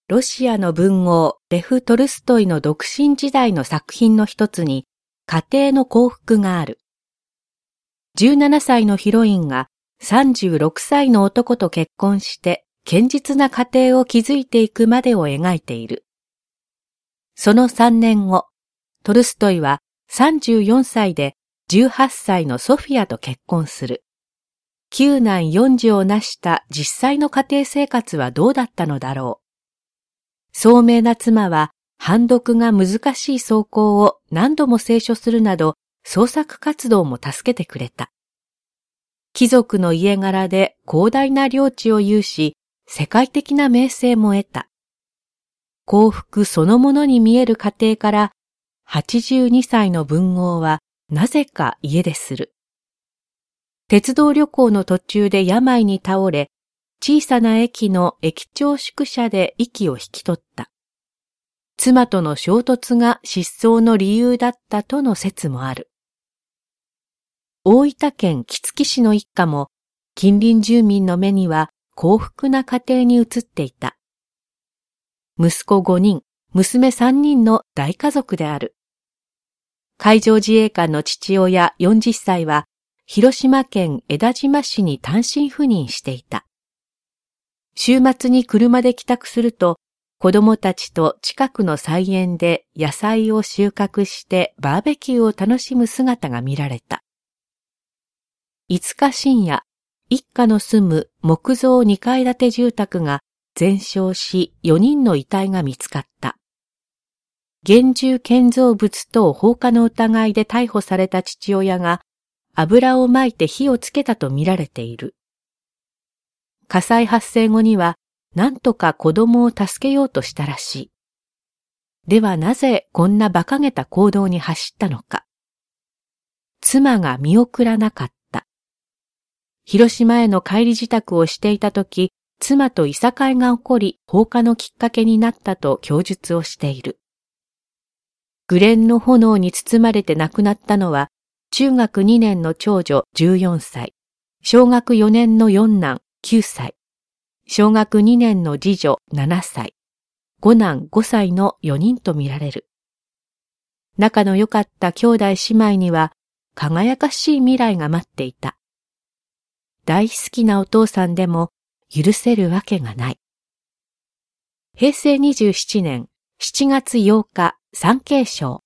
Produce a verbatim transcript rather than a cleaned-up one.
ロシアの文豪レフ・トルストイの独身時代の作品の一つに家庭の幸福がある。じゅうななさいのヒロインがさんじゅうろくさいの男と結婚して堅実な家庭を築いていくまでを描いている。そのさんねんご、トルストイはさんじゅうよんさいでじゅうはっさいのソフィアと結婚する。九男四女を成した実際の家庭生活はどうだったのだろう。聡明な妻は判読が難しい草稿を何度も清書するなど創作活動も助けてくれた。貴族の家柄で広大な領地を有し、世界的な名声も得た。幸福そのものに見える家庭から、はちじゅうにさいの文豪はなぜか家出する。鉄道旅行の途中で病に倒れ、小さな駅の駅長宿舎で息を引き取った。妻との衝突が失踪の理由だったとの説もある。大分県杵築市の一家も近隣住民の目には幸福な家庭に移っていた。息子ごにん、娘さんにんの大家族である。海上自衛官の父親よんじゅっさいは広島県江田島市に単身赴任していた。週末に車で帰宅すると、子供たちと近くの菜園で野菜を収穫してバーベキューを楽しむ姿が見られた。いつか深夜、一家の住む木造にかい建て住宅が全焼しよにんの遺体が見つかった。現住建造物等放火の疑いで逮捕された父親が油をまいて火をつけたと見られている。火災発生後には何とか子供を助けようとしたらしい。ではなぜこんな馬鹿げた行動に走ったのか。妻が見送らなかった。広島への帰り支度をしていたとき、妻といさかいが起こり放火のきっかけになったと供述をしている。グレンの炎に包まれて亡くなったのは、中学にねんの長女じゅうよんさい、小学よねんの四男きゅうさい、小学にねんの次女ななさい、五男ごさいのよにんと見られる。仲の良かった兄弟姉妹には輝かしい未来が待っていた。大好きなお父さんでも許せるわけがない。へいせいにじゅうななねんしちがつようか、産経省。